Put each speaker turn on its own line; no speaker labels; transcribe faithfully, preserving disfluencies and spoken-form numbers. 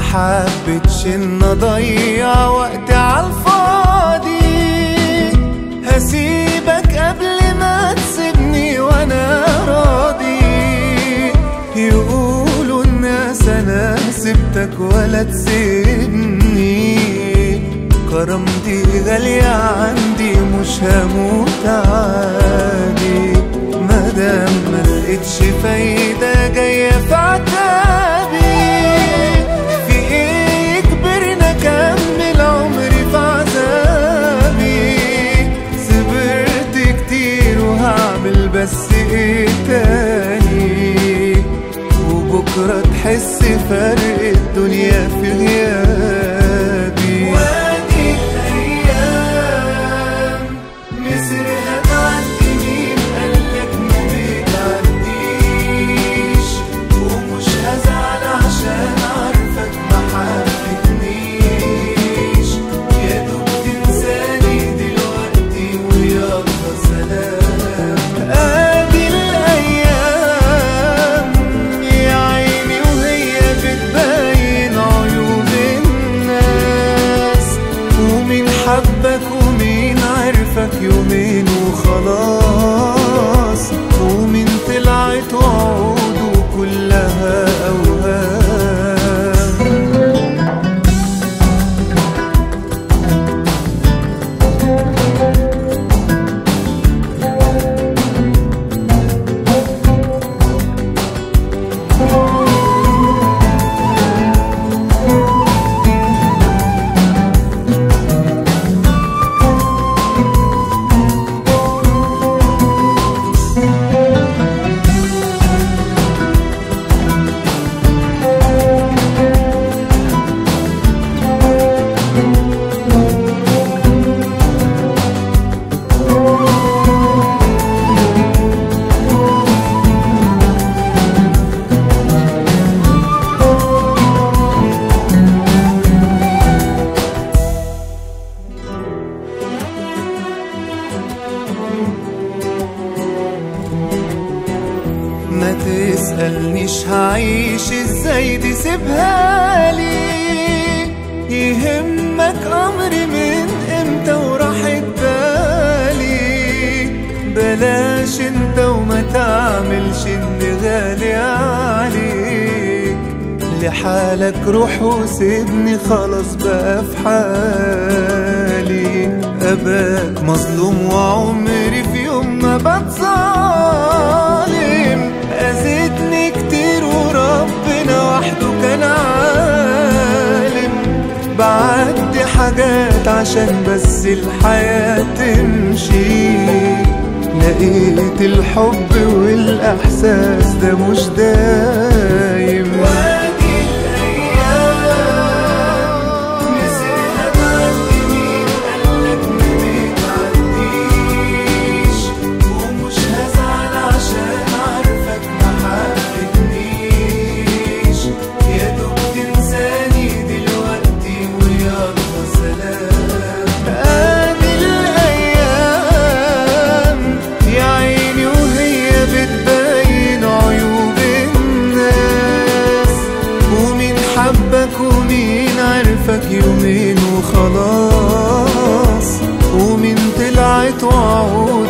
حبتش ان اضيع وقت عالفاضي، هسيبك قبل ما تسيبني وانا راضي. يقولوا الناس انا سبتك ولا تسيبني، كرامتي غالية عندي مش هموت عادي. مادام ملقتش فايدة جاية في عتابي، في ايه يجبرنا اكمل عمري في عذابي؟ صبرت كتير وهعمل بس ايه تاني؟ وبكرة تحس فرق الدنيا في غيابي. وادي الأيام مصرها تعدي، مين قالك ما بتعديش؟ ومش هزعل عشان عارفك ما حبتنيش. يا دوب تنساني دلوقتي ويلا سلام. ادي الايام يا عيني وهي بتبين عيوب الناس، ومين حبك ومين عرفك يومين وخلاص، ومين طلعت وعوده كلها اوهام. ما تسألنيش هعيش ازاي، دي سيبها لي. يهمك امري من امتى وراحت بالي؟ بلاش انت وما تعملش اني غالي عليك. لحالك روح وسيبني خلاص بقى في حالي. اباك مظلوم وعمري في يوم ما بتظالم. أذيتني كتير وربنا وحده كان عالم. بعدي حاجات عشان بس الحياة تمشي. لقيت الحب والإحساس ده مش دايم. وادي الأيام مصرها تعدي، مين قالك ما بتعديش؟ ومش هزعل عشان عارفك ما حبتنيش. يا دوب تنساني دلوقتي ويلا سلام. ادي الايام يا عيني وهي بتبين عيوب الناس، ومين حبك ومين عرفك يومين وخلاص، ومين طلعت وعود